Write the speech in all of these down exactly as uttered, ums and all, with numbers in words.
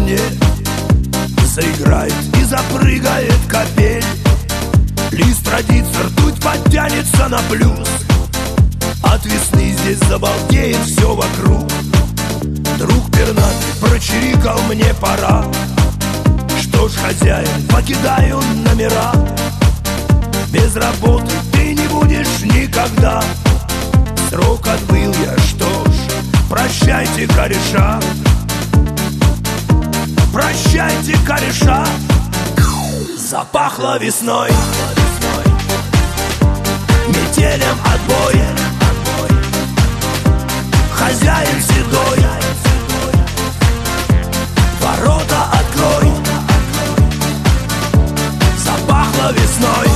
мне заиграет и запрыгает капель. Лист родится, ртуть подтянется на плюс. От весны здесь забалдеет все вокруг. Друг пернатый прочирикал, мне пора. Что ж, хозяин, покидаю номера. Без работы ты не будешь никогда. Срок отбыл я, что ж, прощайте, кореша. Прощайте, кореша. Запахло весной, метелем отбой. Хозяин седой, ворота открой. Запахло весной,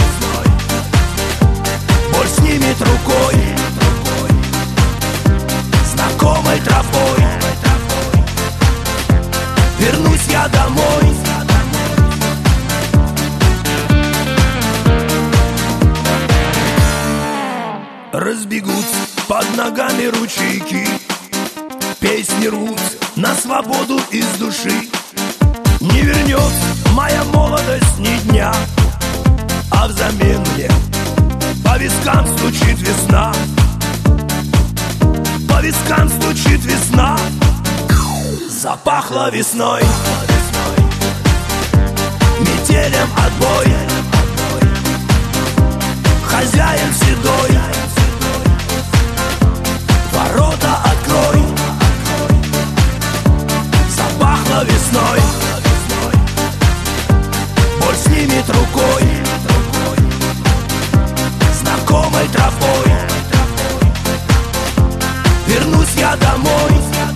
боль снимет рукой, знакомой тропой. Вернусь я домой. Разбегутся под ногами ручейки, песни рвутся на свободу из души. Не вернется моя молодость ни дня, а взамен мне по вискам стучит весна. По вискам стучит весна. Запахло весной, метелем отбой. Хозяин седой, ворота открой. Запахло весной, боль снимет рукой, знакомой тропой. Вернусь я домой.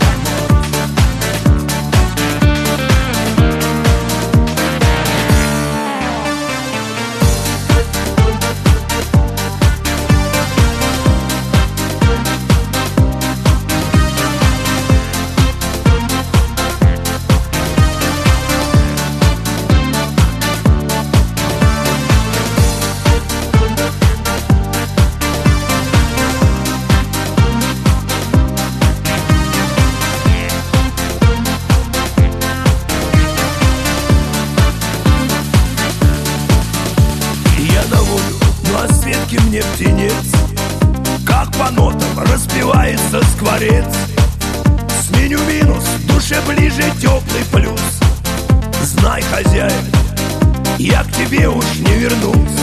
Мне птенец, как по нотам распевается скворец. Сменю минус, душе ближе теплый плюс. Знай, хозяин, я к тебе уж не вернусь.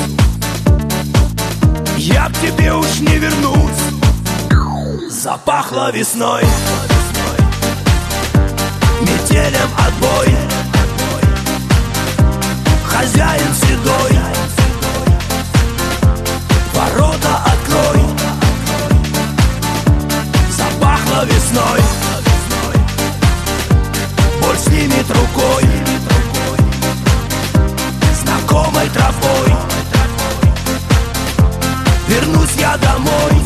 Я к тебе уж не вернусь. Запахло весной, метелем отбой. Хозяин седой, ворота открой. Запахло весной, боль снимет рукой, знакомой тропой. Вернусь я домой.